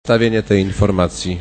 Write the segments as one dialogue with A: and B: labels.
A: Przedstawienie tej informacji.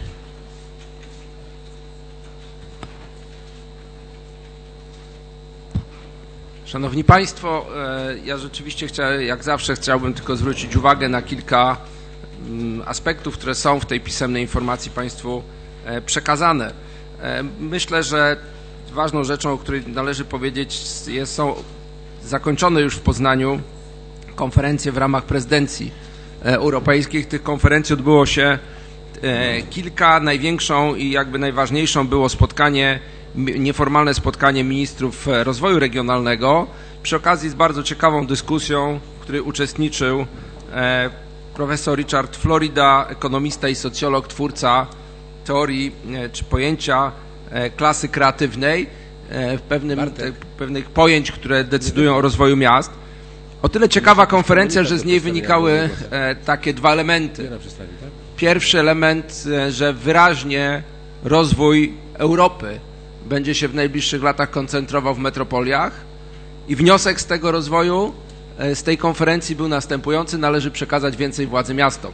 B: Szanowni Państwo, ja rzeczywiście jak zawsze chciałbym tylko zwrócić uwagę na kilka aspektów, które są w tej pisemnej informacji Państwu przekazane. Myślę, że ważną rzeczą, o której należy powiedzieć, są zakończone już w Poznaniu konferencje w ramach prezydencji europejskich. Tych konferencji odbyło się kilka. Największą i jakby najważniejszą było nieformalne spotkanie ministrów rozwoju regionalnego przy okazji z bardzo ciekawą dyskusją, w której uczestniczył profesor Richard Florida, ekonomista i socjolog, twórca teorii czy pojęcia klasy kreatywnej, pewnych pojęć, które decydują o rozwoju miast. O tyle ciekawa konferencja, że z niej wynikały takie dwa elementy. Pierwszy element, że wyraźnie rozwój Europy będzie się w najbliższych latach koncentrował w metropoliach i wniosek z tego rozwoju, z tej konferencji był następujący: należy przekazać więcej władzy miastom.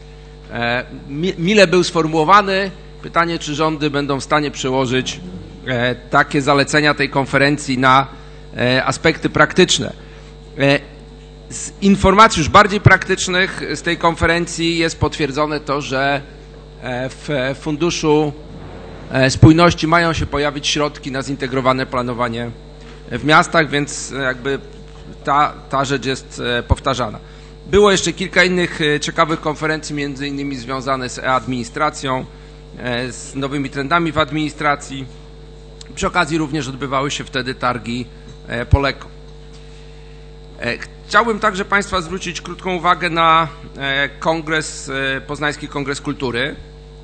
B: Mile był sformułowany. Pytanie, czy rządy będą w stanie przełożyć takie zalecenia tej konferencji na aspekty praktyczne. Z informacji już bardziej praktycznych z tej konferencji jest potwierdzone to, że w Funduszu Spójności mają się pojawić środki na zintegrowane planowanie w miastach, więc jakby ta rzecz jest powtarzana. Było jeszcze kilka innych ciekawych konferencji, między innymi związane z e-administracją, z nowymi trendami w administracji. Przy okazji również odbywały się wtedy targi Poleko. Chciałbym także Państwa zwrócić krótką uwagę na Poznański Kongres Kultury,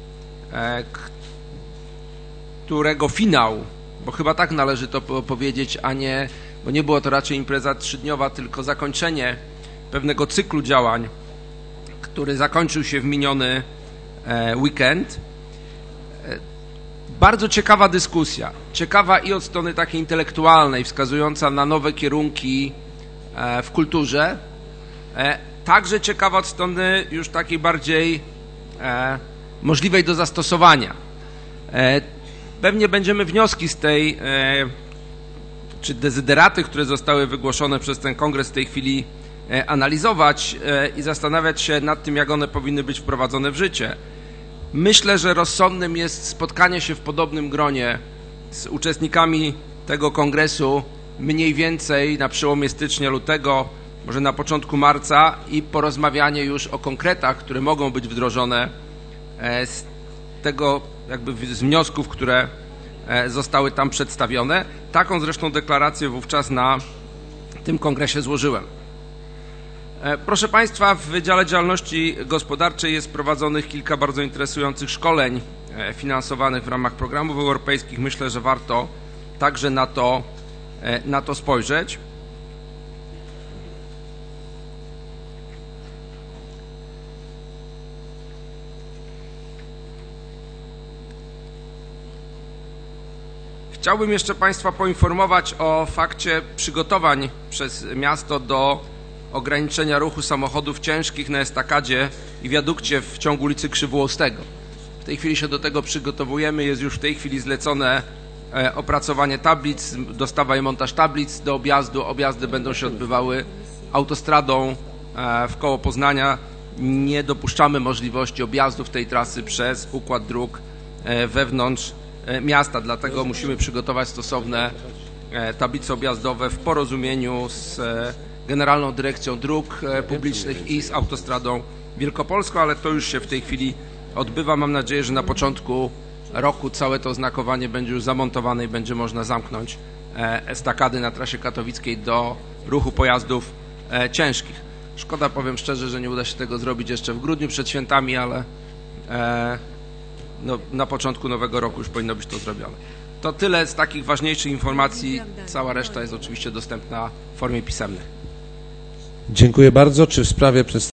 B: którego finał, bo chyba tak należy to powiedzieć, bo nie było to raczej impreza trzydniowa, tylko zakończenie pewnego cyklu działań, który zakończył się w miniony weekend. Bardzo ciekawa dyskusja, ciekawa i od strony takiej intelektualnej, wskazująca na nowe kierunki w kulturze, także ciekawa od strony już takiej bardziej możliwej do zastosowania. Pewnie będziemy wnioski z tej, czy dezyderaty, które zostały wygłoszone przez ten kongres w tej chwili analizować i zastanawiać się nad tym, jak one powinny być wprowadzone w życie. Myślę, że rozsądnym jest spotkanie się w podobnym gronie z uczestnikami tego kongresu mniej więcej na przełomie stycznia-lutego, może na początku marca, i porozmawianie już o konkretach, które mogą być wdrożone z tego, z wniosków, które zostały tam przedstawione. Taką zresztą deklarację wówczas na tym kongresie złożyłem. Proszę Państwa, w Wydziale Działalności Gospodarczej jest prowadzonych kilka bardzo interesujących szkoleń finansowanych w ramach programów europejskich. Myślę, że warto także na to spojrzeć. Chciałbym jeszcze Państwa poinformować o fakcie przygotowań przez miasto do ograniczenia ruchu samochodów ciężkich na estakadzie i wiadukcie w ciągu ulicy Krzywoustego. W tej chwili się do tego przygotowujemy. Jest już w tej chwili zlecone opracowanie tablic, dostawa i montaż tablic do objazdu. Objazdy będą się odbywały autostradą w koło Poznania. Nie dopuszczamy możliwości objazdów tej trasy przez układ dróg wewnątrz miasta, dlatego musimy przygotować stosowne tablice objazdowe w porozumieniu z Generalną Dyrekcją Dróg Publicznych i z Autostradą Wielkopolską, ale to już się w tej chwili odbywa. Mam nadzieję, że na początku roku całe to oznakowanie będzie już zamontowane i będzie można zamknąć estakady na trasie katowickiej do ruchu pojazdów ciężkich. Szkoda, powiem szczerze, że nie uda się tego zrobić jeszcze w grudniu przed świętami, ale na początku nowego roku już powinno być to zrobione. To tyle z takich ważniejszych informacji. Cała reszta jest oczywiście dostępna w formie pisemnej.
A: Dziękuję bardzo. Czy w sprawie